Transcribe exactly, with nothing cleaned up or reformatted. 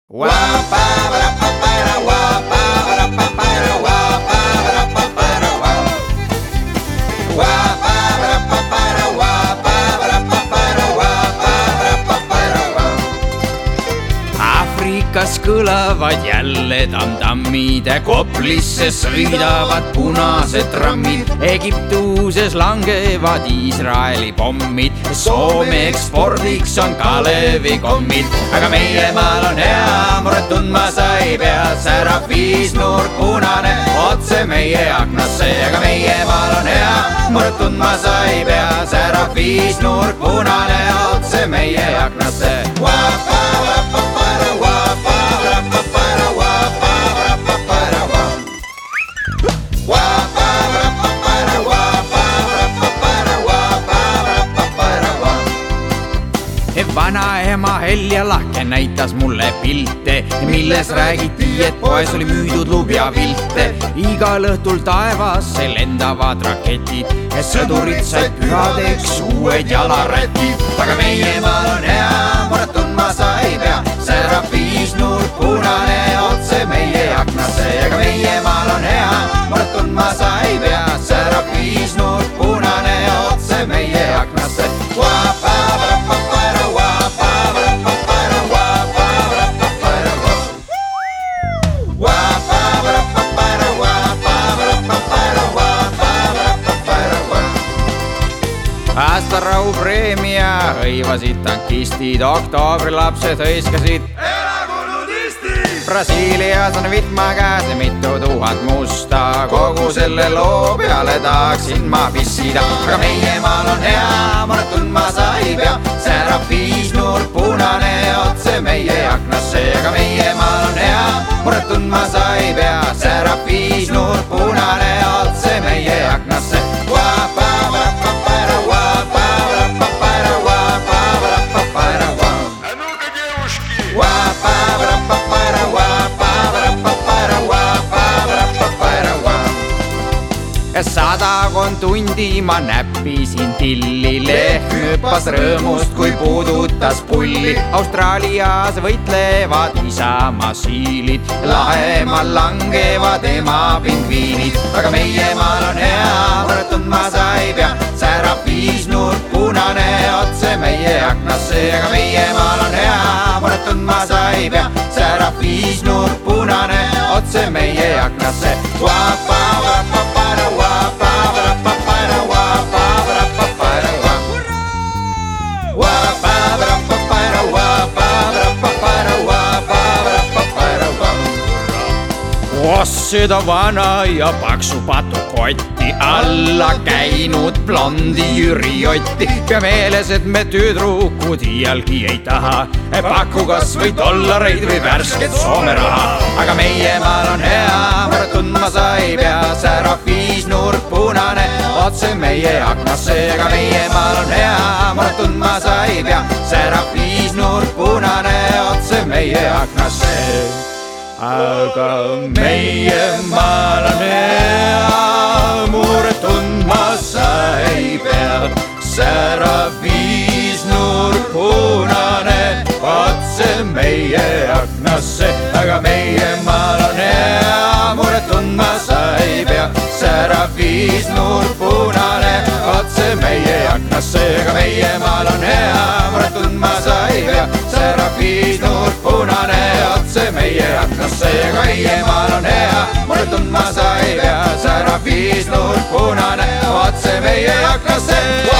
Afrikas kõlavad jälle tamtammid, Koplisse sõidavad punased trammid, Egiptuses langevad Iisraeli pommid, Soome ekspordiks on Kalevi-kommid. Aga meie maal on hea, muret tundma sa ei pea, särab viisnurk punane otse meie aknasse. Aga meie maal on hea, muret tundma sa ei pea, särab viisnurk punane otse meie aknasse. Vanaema Helja Lahke näitas mulle pilte, milles räägiti, et poes oli müüdud lubjapilte. Igal õhtul taevasse lendavad raketid, sõdurid said pühadeks uued jalarätid. Aga meie maal on hea, muret tundma sa ei pea, särab viisnurk punane otse meie aknasse. Aga meie maal on hea, muret tundma sa ei pea, särab viisnurk punane otse meie aknasse. Aastarau preemia hõivasid tankistid, oktoobrilapsed hõiskasid elagu nudistid. Brasiilias on vitma käes mitu tuhat musta, kogu selle loo peale tahaksin ma pissida. Aga meie maal on hea, muret tundma sa ei pea, särab viisnurk punane otse meie aknasse. Aga meie maal on hea, muret tundma sa ei pea, särab viisnurk punane otse meie aknasse. Sadakond tundi ma näppisin tilli, lehm hüppas rõõmust, kui puudutas pulli. Austraalias võitlevad isamaa siilid, lahemal langevad ema pingviinid. Aga meie maal on hea, muret tundma sa ei pea, särab viisnurk punane otse meie aknasse. Aga meie maal on hea, muret tundma sa ei pea, särab viisnurk punane otse meie aknasse. Seda vana ja paksu patukotti alla käinud blondi Jüri Otti. Pea meeles, et me tüdrukud iialgi ei taha, paku kas või dollareid või värsket Soome raha. Aga meie maal on hea, muret tundma sa ei pea, särab viisnurk punane otse meie aknasse. Aga meie maal on hea, muret tundma sa ei pea, särab viisnurk punane otse meie aknasse. Aga meie maal on hea, muret tundma sa ei pea, särab viisnurk punane otse meie aknasse. Aga meie maal on hea, muret tundma sa ei pea, särab viisnurk punane otse meie aknasse. Aga meie maal on hea, muret tundma sa ei pea, särab viisnurk punane otse meie aknasse. Aga meie maal on hea, muret tundma sa ei pea, särab viisnurk punane otse meie aknasse.